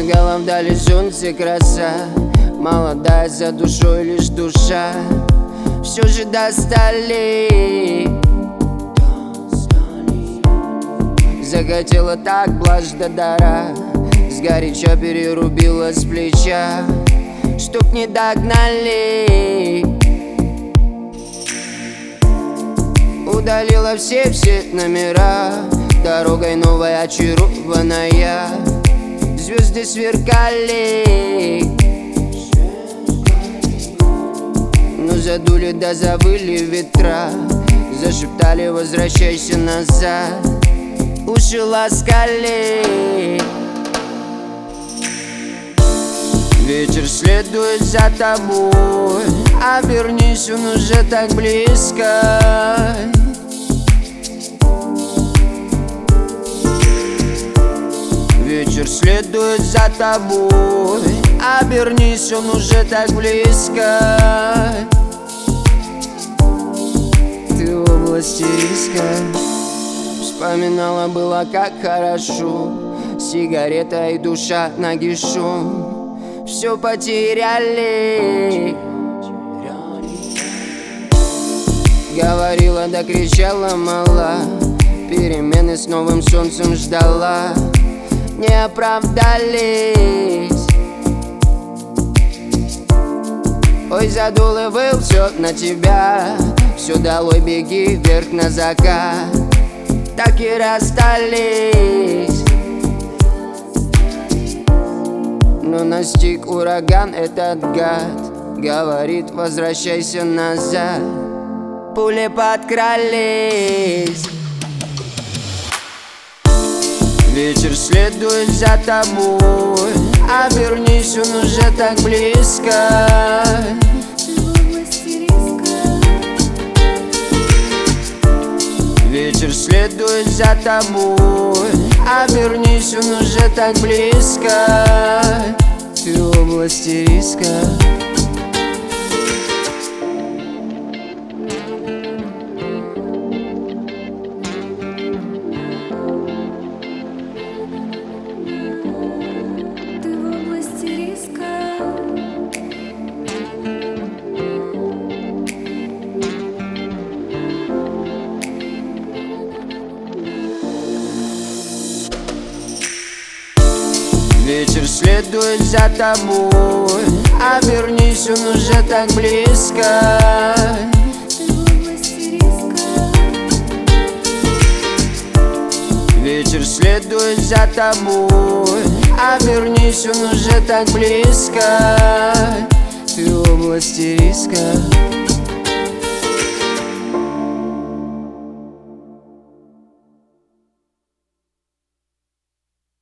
Убегала вдали солнце краса, молодая за душой лишь душа. Все же достали. Захотела так блажь до дара, сгоряча перерубила с плеча, чтоб не догнали. Удалила все номера, дорогой новая очарованная. Звезды сверкали, но задули да завыли ветра. Зашептали: возвращайся назад. Уши ласкали. Вечер следует за тобой, обернись, он уже так близко. Вечер следует за тобой, обернись, он уже так близко. Ты в области риска. Вспоминала было, как хорошо, сигарета и душа нагишом. Все потеряли. Говорила да кричала мала, перемены с новым солнцем ждала. Не оправдались. Ой, задул и выл все на тебя. Все долой, беги вверх на закат. Так и расстались. Но настиг ураган этот гад, говорит: возвращайся назад. Пули подкрались. Вечер следует за тобой, обернись, он уже так близко. Вечер следует за тобой, обернись, он уже так близко. Ты в области риска. Вечер следует за тобой, обернись, он уже так близко. Вечер следует за тобой, обернись, он уже так близко. Ты в области риска.